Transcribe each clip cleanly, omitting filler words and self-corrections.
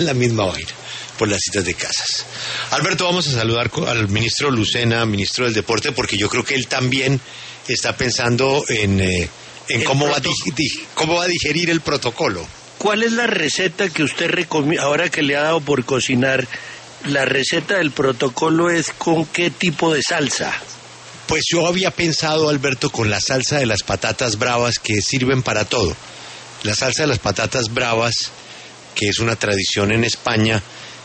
la misma vaina, por las citas de casas. Alberto, vamos a saludar al ministro Lucena, ministro del Deporte, porque yo creo que él también está pensando en cómo va a digerir el protocolo. ¿Cuál es la receta que usted recomienda, ahora que le ha dado por cocinar? La receta del protocolo es ¿con qué tipo de salsa? Pues yo había pensado, Alberto, con la salsa de las patatas bravas que sirven para todo. La salsa de las patatas bravas, que es una tradición en España.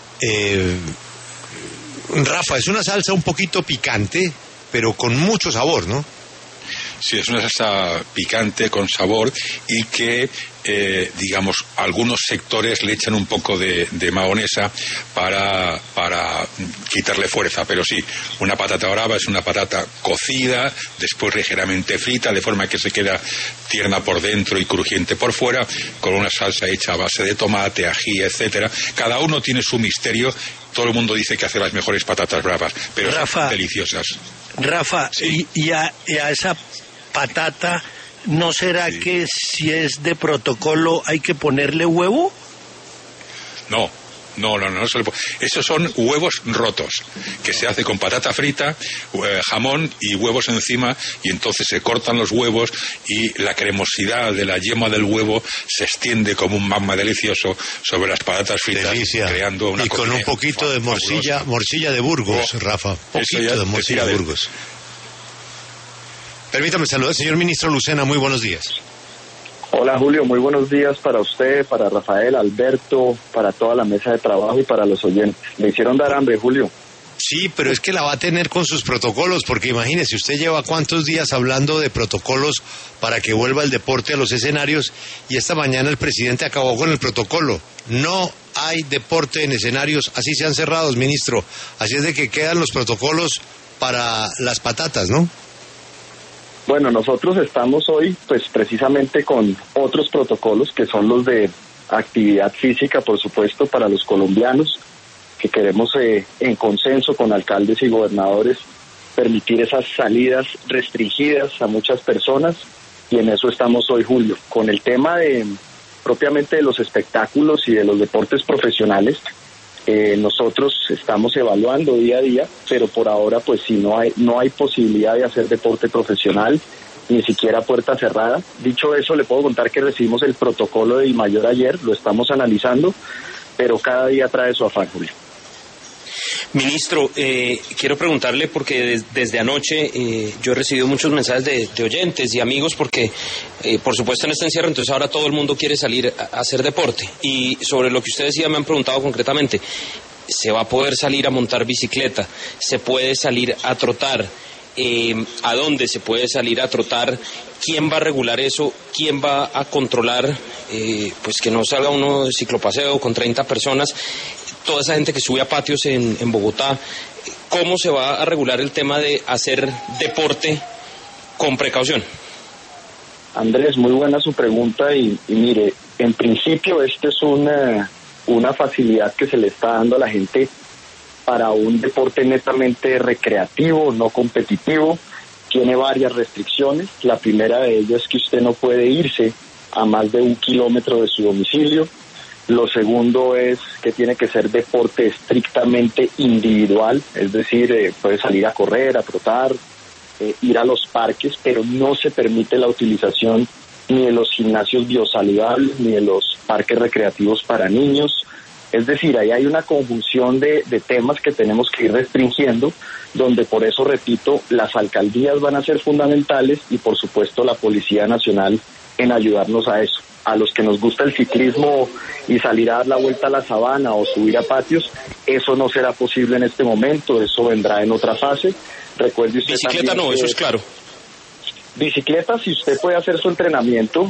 Rafa, es una salsa un poquito picante, pero con mucho sabor, ¿no? Sí, es una salsa picante con sabor y que, digamos, algunos sectores le echan un poco de mahonesa para quitarle fuerza. Pero sí, una patata brava es una patata cocida, después ligeramente frita, de forma que se queda tierna por dentro y crujiente por fuera, con una salsa hecha a base de tomate, ají, etcétera. Cada uno tiene su misterio. Todo el mundo dice que hace las mejores patatas bravas, pero son deliciosas. Rafa, sí. y a esa patata, ¿no será que si es de protocolo hay que ponerle huevo? No esos son huevos rotos, que se hace con patata frita, jamón y huevos encima, y entonces se cortan los huevos y la cremosidad de la yema del huevo se extiende como un magma delicioso sobre las patatas fritas. Delicia. Creando una y con un poquito de morcilla de Burgos, Rafa, poquito de morcilla de Burgos. Permítame saludar al señor ministro Lucena, muy buenos días. Hola Julio, muy buenos días para usted, para Rafael, Alberto, para toda la mesa de trabajo y para los oyentes. Me hicieron dar hambre, Julio. Sí, pero es que la va a tener con sus protocolos, porque imagínese, usted lleva cuántos días hablando de protocolos para que vuelva el deporte a los escenarios, y esta mañana el presidente acabó con el protocolo. No hay deporte en escenarios, así sean cerrados, ministro. Así es de que quedan los protocolos para las patatas, ¿no? Bueno, nosotros estamos hoy pues precisamente con otros protocolos que son los de actividad física, por supuesto, para los colombianos, que queremos en consenso con alcaldes y gobernadores permitir esas salidas restringidas a muchas personas, y en eso estamos hoy, Julio. Con el tema propiamente de los espectáculos y de los deportes profesionales, nosotros estamos evaluando día a día, pero por ahora pues sí no hay posibilidad de hacer deporte profesional, ni siquiera puerta cerrada. Dicho eso, le puedo contar que recibimos el protocolo de Dimayor ayer, lo estamos analizando, pero cada día trae su afán, Julio. Ministro, quiero preguntarle porque desde anoche yo he recibido muchos mensajes de oyentes y amigos porque, por supuesto, en este encierro, entonces ahora todo el mundo quiere salir a hacer deporte. Y sobre lo que usted decía me han preguntado concretamente, ¿se va a poder salir a montar bicicleta? ¿Se puede salir a trotar? ¿A dónde se puede salir a trotar? ¿Quién va a regular eso? ¿Quién va a controlar pues que no salga uno de ciclopaseo con 30 personas? Toda esa gente que sube a patios en Bogotá, ¿cómo se va a regular el tema de hacer deporte con precaución? Andrés, muy buena su pregunta y mire, en principio esta es una facilidad que se le está dando a la gente para un deporte netamente recreativo, no competitivo. Tiene varias restricciones. La primera de ellas es que usted no puede irse a más de 1 kilómetro de su domicilio. Lo segundo es que tiene que ser deporte estrictamente individual, es decir, puede salir a correr, a trotar, ir a los parques, pero no se permite la utilización ni de los gimnasios biosaludables ni de los parques recreativos para niños. Es decir, ahí hay una conjunción de temas que tenemos que ir restringiendo, donde por eso, repito, las alcaldías van a ser fundamentales y por supuesto la Policía Nacional en ayudarnos a eso. A los que nos gusta el ciclismo y salir a dar la vuelta a la sabana o subir a patios, eso no será posible en este momento, eso vendrá en otra fase. Recuerde usted bicicleta también no, eso es claro. Bicicleta, si usted puede hacer su entrenamiento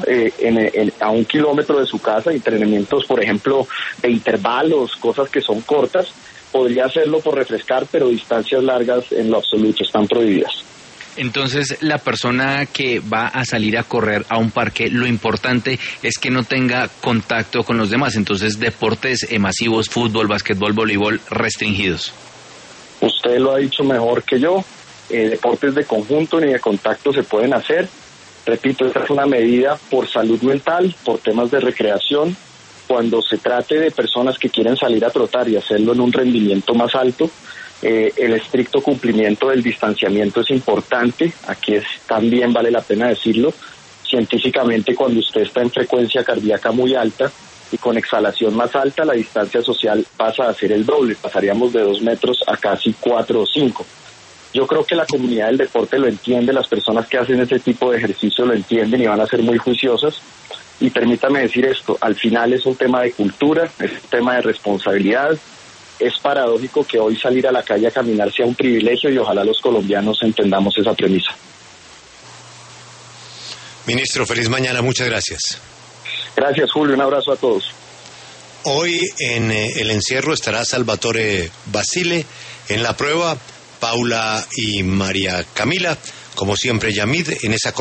a 1 kilómetro de su casa, entrenamientos, por ejemplo, de intervalos, cosas que son cortas, podría hacerlo por refrescar, pero distancias largas en lo absoluto están prohibidas. Entonces, la persona que va a salir a correr a un parque, lo importante es que no tenga contacto con los demás. Entonces, deportes masivos, fútbol, básquetbol, voleibol, restringidos. Usted lo ha dicho mejor que yo. Deportes de conjunto ni de contacto se pueden hacer. Repito, esta es una medida por salud mental, por temas de recreación, cuando se trate de personas que quieren salir a trotar y hacerlo en un rendimiento más alto, el estricto cumplimiento del distanciamiento es importante. Aquí también vale la pena decirlo. Científicamente, cuando usted está en frecuencia cardíaca muy alta y con exhalación más alta, la distancia social pasa a ser el doble, pasaríamos de 2 metros a casi 4 o 5. Yo creo que la comunidad del deporte lo entiende, las personas que hacen ese tipo de ejercicio lo entienden y van a ser muy juiciosas. Y permítame decir esto, al final es un tema de cultura, es un tema de responsabilidad. Es paradójico que hoy salir a la calle a caminar sea un privilegio y ojalá los colombianos entendamos esa premisa. Ministro, feliz mañana, muchas gracias. Gracias, Julio, un abrazo a todos. Hoy en el encierro estará Salvatore Basile, en la prueba Paula y María Camila, como siempre Yamid en esa